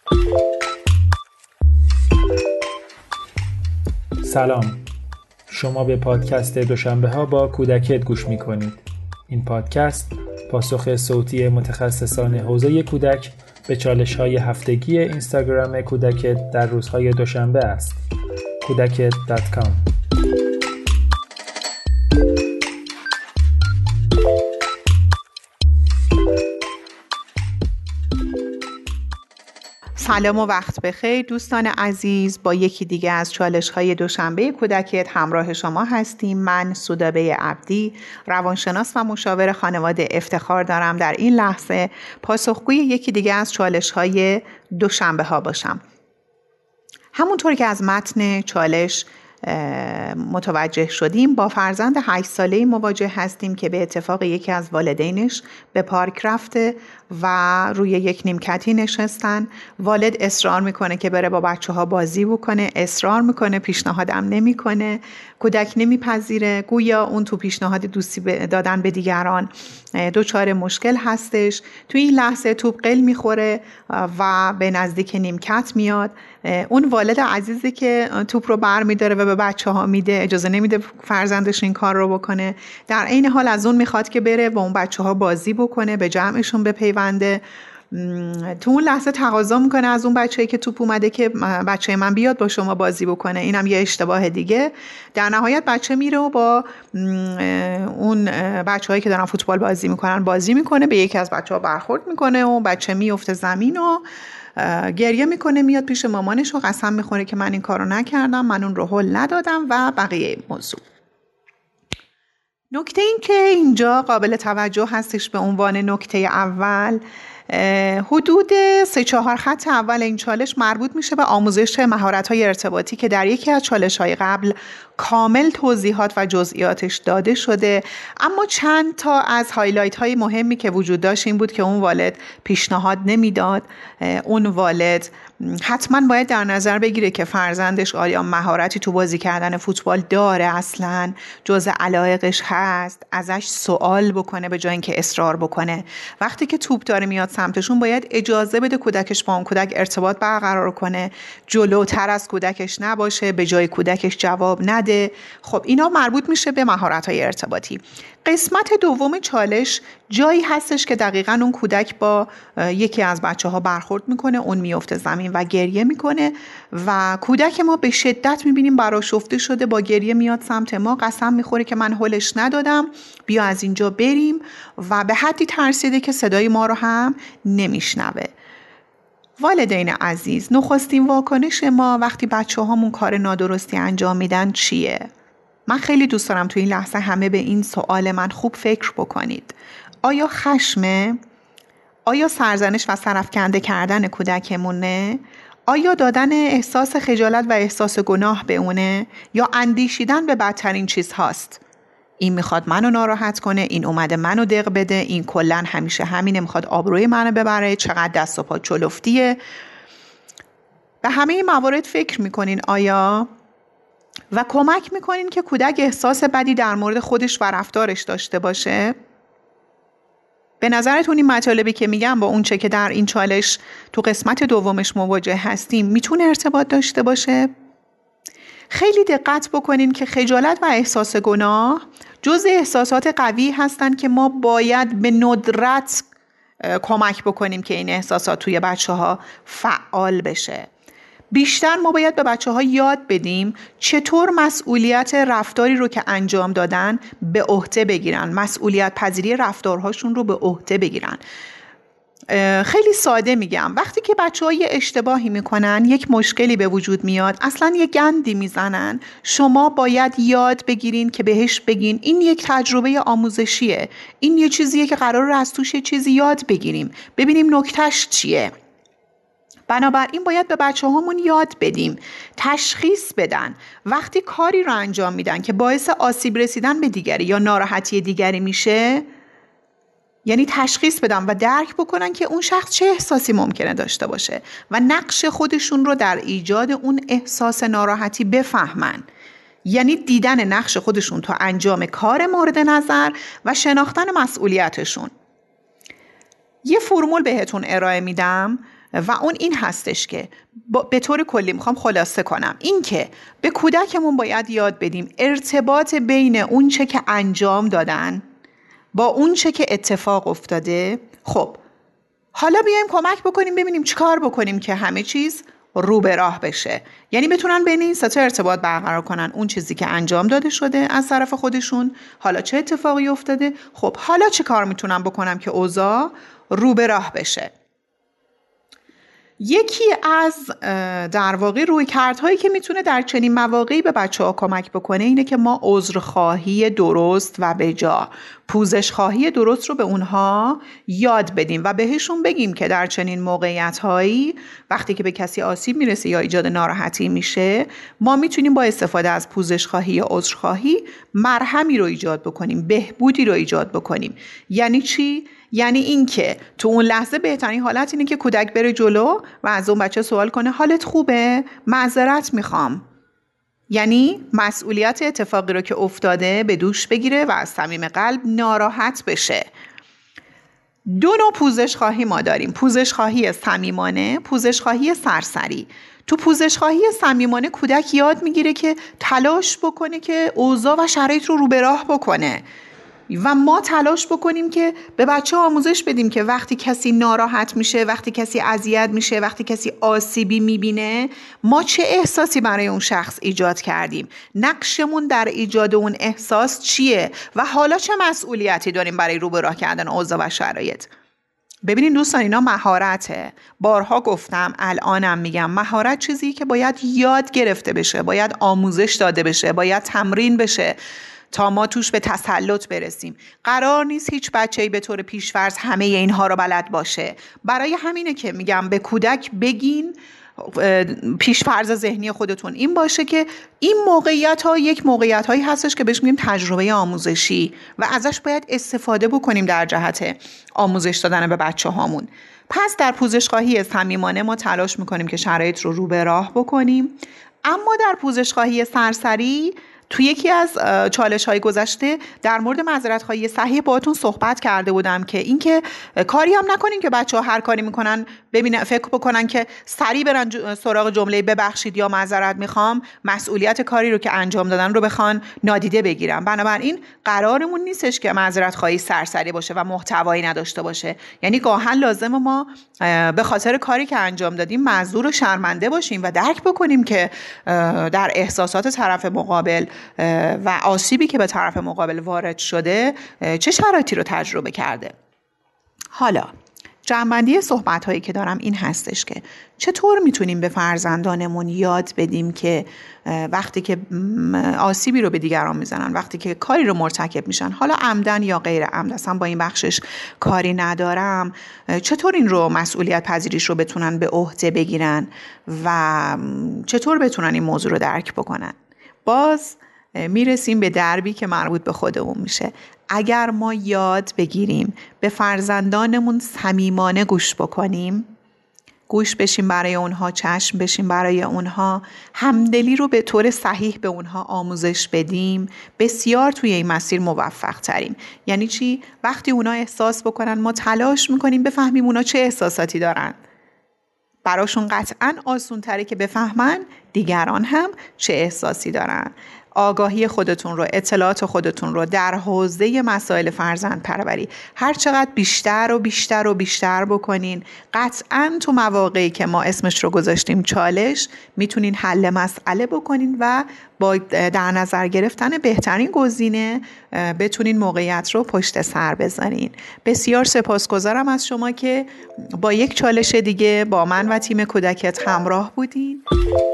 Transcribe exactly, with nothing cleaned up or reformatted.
سلام، شما به پادکست دوشنبه ها با کودکت گوش می کنید. این پادکست پاسخ صوتی متخصصان حوزه کودک به چالش های هفتگی اینستاگرام کودکت در روزهای دوشنبه است. کودکت دات کام. سلام و وقت بخیر دوستان عزیز، با یکی دیگه از چالش‌های دوشنبه کودکت همراه شما هستیم. من سودابه عبدی، روانشناس و مشاور خانواده، افتخار دارم در این لحظه پاسخگوی یکی دیگه از چالش‌های دوشنبه ها باشم. همونطور که از متن چالش متوجه شدیم، با فرزند هشت ساله‌ای مواجه هستیم که به اتفاق یکی از والدینش به پارک رفته و روی یک نیمکتی نشستن. والد اصرار میکنه که بره با بچه ها بازی بکنه، اصرار میکنه، پیشنهادم نمیکنه، کودک نمیپذیره، گویا اون تو پیشنهاد دوستی دادن به دیگران دوچار مشکل هستش. تو این لحظه توپ قل میخوره و به نزدیک نیمکت میاد. اون والد عزیزی که توپ رو بر میداره و به بچه ها میده، اجازه نمیده فرزندش این کار رو بکنه. در عین حال از اون میخواد که بره با اون بچه ها بازی بکنه، به جمعشون بپیونده. تو اون لحظه تقاضا میکنه از اون بچه‌ای که توپ اومده که بچه من بیاد با شما بازی بکنه. اینم یه اشتباه دیگه. در نهایت بچه میره و با اون بچه‌هایی که دارن فوتبال بازی میکنن بازی میکنه، به یکی از بچه‌ها برخورد میکنه و بچه میفته زمین و گریه میکنه، میاد پیش مامانش و قسم میخوره که من این کارو نکردم، من اون رو هول ندادم و بقیه موضوع. نکته این که اینجا قابل توجه هستش به عنوان نکته اول، حدود سه چهار خط اول این چالش مربوط میشه به آموزش مهارت‌های ارتباطی که در یکی از چالش‌های قبل کامل توضیحات و جزئیاتش داده شده، اما چند تا از هایلایت‌های مهمی که وجود داشت این بود که اون والد پیشنهاد نمیداد. اون والد حتما باید در نظر بگیره که فرزندش آیا مهارتی تو بازی کردن فوتبال داره، اصلا جزء علایقش هست، ازش سوال بکنه به جای اینکه اصرار بکنه. وقتی که توپ داره میاد سمتشون باید اجازه بده کودکش با اون کودک ارتباط برقرار کنه، جلوتر از کودکش نباشه، به جای کودکش جواب نده. خب اینا مربوط میشه به مهارت‌های ارتباطی. قسمت دوم چالش جایی هستش که دقیقاً اون کودک با یکی از بچه‌ها برخورد میکنه، اون میفته زمین و گریه میکنه و کودک ما به شدت میبینیم برآشفته شده، با گریه میاد سمت ما، قسم میخوره که من هولش ندادم، بیا از اینجا بریم، و به حدی ترسیده که صدای ما رو هم نمیشنوه. والدین عزیز، نخستین واکنش ما وقتی بچه هامون کار نادرستی انجام میدن چیه؟ من خیلی دوست دارم تو این لحظه همه به این سوال من خوب فکر بکنید. آیا خشمه؟ آیا سرزنش و سرافکنده کردن کودکمونه؟ آیا دادن احساس خجالت و احساس گناه به اونه؟ یا اندیشیدن به بدترین چیز هاست؟ این میخواد منو ناراحت کنه، این اومده منو دق بده، این کلن همیشه همینه، میخواد آبروی منو ببره، چقدر دست و پا چلفتیه. به همه این موارد فکر میکنین آیا؟ و کمک میکنین که کودک احساس بدی در مورد خودش و رفتارش داشته باشه؟ به نظرتون این مطالبی که میگم با اون چه که در این چالش تو قسمت دومش مواجه هستیم میتونه ارتباط داشته باشه؟ خیلی دقت بکنین که خجالت و احساس گناه جزء احساسات قوی هستن که ما باید به ندرت کمک بکنیم که این احساسات توی بچه ها فعال بشه. بیشتر ما باید به بچه ها یاد بدیم چطور مسئولیت رفتاری رو که انجام دادن به عهده بگیرن، مسئولیت پذیری رفتارهاشون رو به عهده بگیرن. خیلی ساده میگم، وقتی که بچه ها یه اشتباهی میکنن، یک مشکلی به وجود میاد، اصلا یه گندی میزنن، شما باید یاد بگیرین که بهش بگین این یک تجربه آموزشیه، این یه چیزیه که قراره از توش یه چیزی یاد بگیریم، ببینیم نکتهش چیه. بنابراین باید به بچه هامون یاد بدیم تشخیص بدن وقتی کاری رو انجام میدن که باعث آسیب رسیدن به دیگری یا ناراحتی دیگری میشه، یعنی تشخیص بدن و درک بکنن که اون شخص چه احساسی ممکنه داشته باشه و نقش خودشون رو در ایجاد اون احساس ناراحتی بفهمن. یعنی دیدن نقش خودشون تو انجام کار مورد نظر و شناختن مسئولیتشون. یه فرمول بهتون ارائه میدم. و اون این هستش که به طور کلی میخوام خلاصه کنم، این که به کودکمون باید یاد بدیم ارتباط بین اون چه که انجام دادن با اون چه که اتفاق افتاده. خب حالا بیایم کمک بکنیم ببینیم چیکار بکنیم که همه چیز رو به راه بشه، یعنی بتونن بین این سه تا ارتباط برقرار کنن، اون چیزی که انجام داده شده از طرف خودشون، حالا چه اتفاقی افتاده، خب حالا چه کار میتونم بکنم که اوضاع رو به راه بشه. یکی از در واقع رویکردهایی که میتونه در چنین مواقعی به بچه‌ها کمک بکنه اینه که ما عذرخواهی درست و بجا، پوزش خواهی درست رو به اونها یاد بدیم و بهشون بگیم که در چنین موقعیت‌هایی وقتی که به کسی آسیب میرسه یا ایجاد ناراحتی میشه، ما میتونیم با استفاده از پوزش خواهی یا عذرخواهی مرهمی رو ایجاد بکنیم، بهبودی رو ایجاد بکنیم. یعنی چی؟ یعنی این که تو اون لحظه بهترین حالت اینه که کودک بره جلو و از اون بچه سوال کنه حالت خوبه؟ معذرت میخوام. یعنی مسئولیت اتفاقی رو که افتاده به دوش بگیره و از صمیم قلب ناراحت بشه. دو نوع پوزش خواهی ما داریم، پوزش خواهی صمیمانه، پوزش خواهی سرسری. تو پوزش خواهی صمیمانه کودک یاد میگیره که تلاش بکنه که اوضاع و شرایط رو رو به راه بکنه و ما تلاش بکنیم که به بچه آموزش بدیم که وقتی کسی ناراحت میشه، وقتی کسی اذیت میشه، وقتی کسی آسیبی میبینه، ما چه احساسی برای اون شخص ایجاد کردیم، نقشمون در ایجاد اون احساس چیه و حالا چه مسئولیتی داریم برای رو به راه کردن اوضاع و شرایط. ببینین دوستان، اینا مهارته. بارها گفتم، الانم میگم، مهارت چیزی که باید یاد گرفته بشه، باید آموزش داده بشه، باید تمرین بشه تا ما توش به تسلط برسیم. قرار نیست هیچ بچه‌ای به طور پیش‌فرض همه اینها رو بلد باشه. برای همینه که میگم به کودک بگین، پیش‌فرض ذهنی خودتون این باشه که این موقعیت ها یک موقعیت هایی هستش که بهش میگیم تجربه آموزشی و ازش باید استفاده بکنیم در جهت آموزش دادن به بچه هامون. پس در پوزش خواهی صمیمانه ما تلاش میکنیم که شرایط رو رو به راه بکنیم، اما در پوزش خواهی سرسری توی یکی از چالش های گذشته در مورد معذرت خواهی صحیح باهاتون صحبت کرده بودم که اینکه کاری هم نکنین که بچه‌ها هر کاری میکنن ببینن فکر بکنن که سریع برن سراغ جمله ببخشید یا معذرت میخوام، مسئولیت کاری رو که انجام دادن رو بخوان نادیده بگیرن. بنابراین قرارمون نیستش که معذرت خواهی سرسری باشه و محتوایی نداشته باشه. یعنی گاهن لازمه ما به خاطر کاری که انجام دادیم معذور و شرمنده باشیم و درک بکنیم که در احساسات طرف مقابل و آسیبی که به طرف مقابل وارد شده چه شرایطی رو تجربه کرده. حالا جمع‌بندی صحبت‌هایی که دارم این هستش که چطور میتونیم به فرزندانمون یاد بدیم که وقتی که آسیبی رو به دیگران میزنن، وقتی که کاری رو مرتکب میشن، حالا عمدن یا غیر عمد، اصلا با این بخشش کاری ندارم، چطور این رو مسئولیت پذیریش رو بتونن به عهده بگیرن و چطور بتونن این موضوع رو درک بکنن. باز میرسیم به دربی که مربوط به خودمون میشه. اگر ما یاد بگیریم به فرزندانمون صمیمانه گوش بکنیم، گوش بشیم برای اونها، چشم بشیم برای اونها، همدلی رو به طور صحیح به اونها آموزش بدیم، بسیار توی این مسیر موفق تریم. یعنی چی؟ وقتی اونا احساس بکنن ما تلاش میکنیم بفهمیم اونا چه احساساتی دارن، براشون قطعاً آسون تره که بفهمن دیگران هم چه احساسی دارن. آگاهی خودتون رو، اطلاعات خودتون رو در حوزه مسائل فرزند پروری هر چقدر بیشتر و بیشتر و بیشتر بکنین، قطعاً تو مواقعی که ما اسمش رو گذاشتیم چالش، میتونین حل مسئله بکنین و با در نظر گرفتن بهترین گزینه بتونین موقعیت رو پشت سر بذارین. بسیار سپاسگزارم از شما که با یک چالش دیگه با من و تیم کودکت همراه بودین.